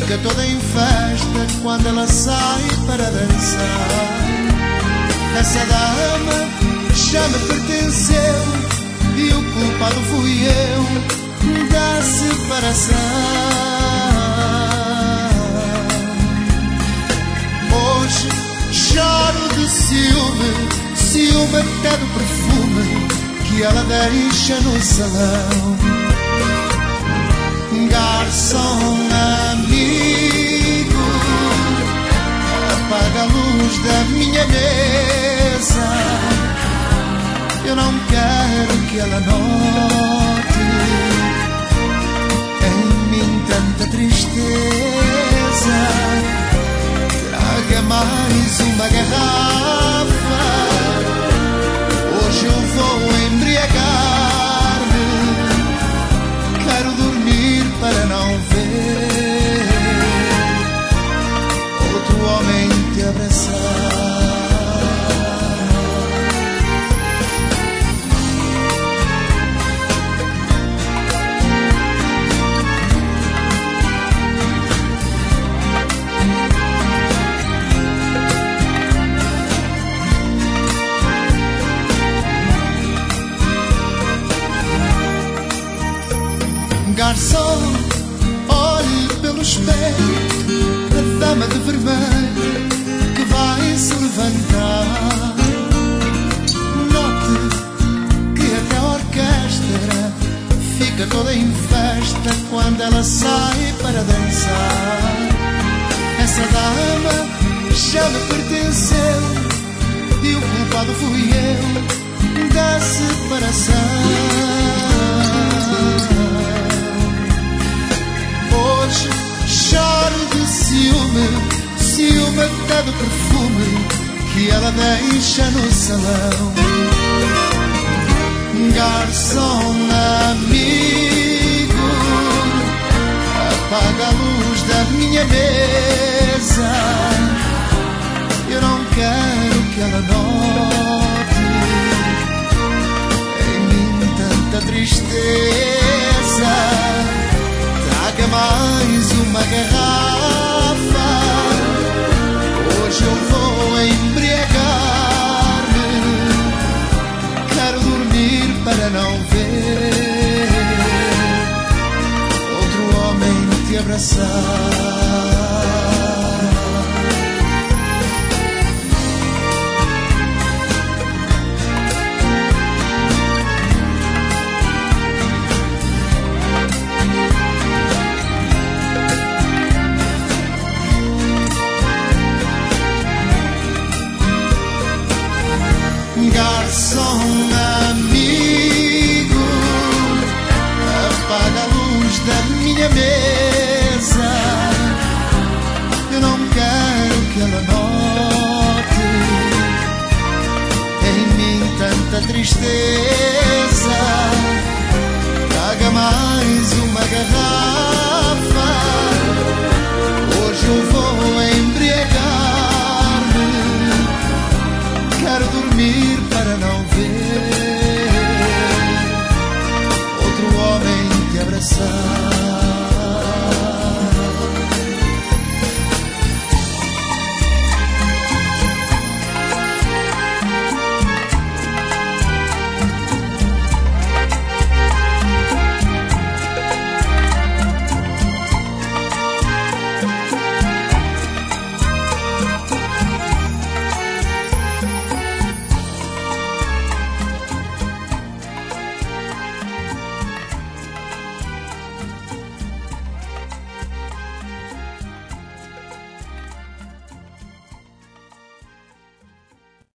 fica toda em festa quando ela sai para dançar. Essa dama já me pertenceu e o culpado fui eu da separação. Hoje choro de ciúme, ciúme até do perfume que ela deixa no salão. Garçom amigo, apaga a luz da minha mesa. Eu não quero que ela note em mim tanta tristeza. Traga mais uma garrafa, hoje eu vou embriagar-me. Quero dormir para não ver outro homem te abraçar. Garçom, olhe pelo espelho a dama de vermelho que vai se levantar. Note que até a orquestra fica toda em festa quando ela sai para dançar. Essa dama já me pertenceu e o culpado fui eu da separação. Hoje choro de ciúme, ciúme até do perfume que ela deixa no salão. Garçom amigo, apaga a luz da minha mesa. Eu não quero que ela note em mim tanta tristeza. Traga mais uma garrafa, hoje eu vou embriagar-me. Quero dormir para não ver outro homem te abraçar. Garçom amigo, apaga a luz da minha mesa. Eu não quero que ela note em mim tanta tristeza.